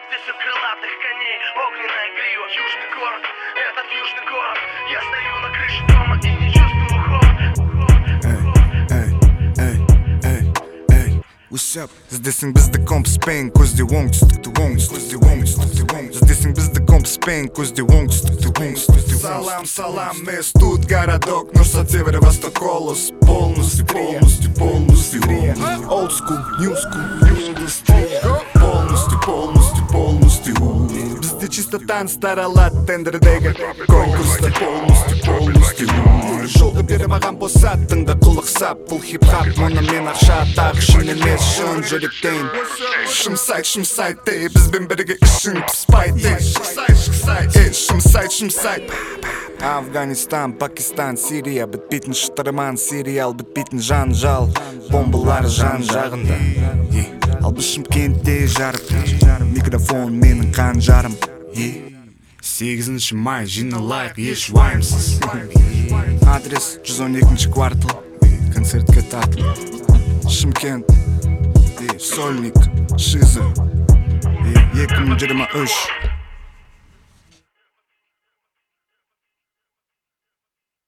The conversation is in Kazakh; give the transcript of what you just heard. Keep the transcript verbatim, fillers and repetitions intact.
Здесь у крылатых коней огненная грива. Южный город, этот южный город. Я стою на крыше дома и не чувствую холод. What's up? Здесің бізді компспейн, көзде оңтүстікті оңтүстікті оңтүстікті оңтүстікті Здесің бізді компспейн, көзде оңтүстікті оңтүстікті Салам, салам, mēs тут городок, но со северо-восток голос полностью, полностью, полностью Old school, new school, new industry Полностью, полностью, полностью Бізде чистотан старалат тендердегі конкурста полностью, полностью Жолды бері маған босаттың да құлықсап Бұл хип-хап, мұны мен ақша тақ шын емес шын жүректен Шымсайт, шымсайт, ей, бізбен бірге ішің піспайт Ей, шымсайт, шымсайт Афганистан, Пакистан, Сирия Бітпейтін шытырман, сериал бітпейтін жанжал Бомбалар жан жағында Ал біз Шымкентте жарып Микрофон менің қанжарым Сегізінші май жиналайық еш уайымсыз Адрес жүз он екінші квартал Концертке тартыл Шымкент Сольник Шизы екі мың жиырма үш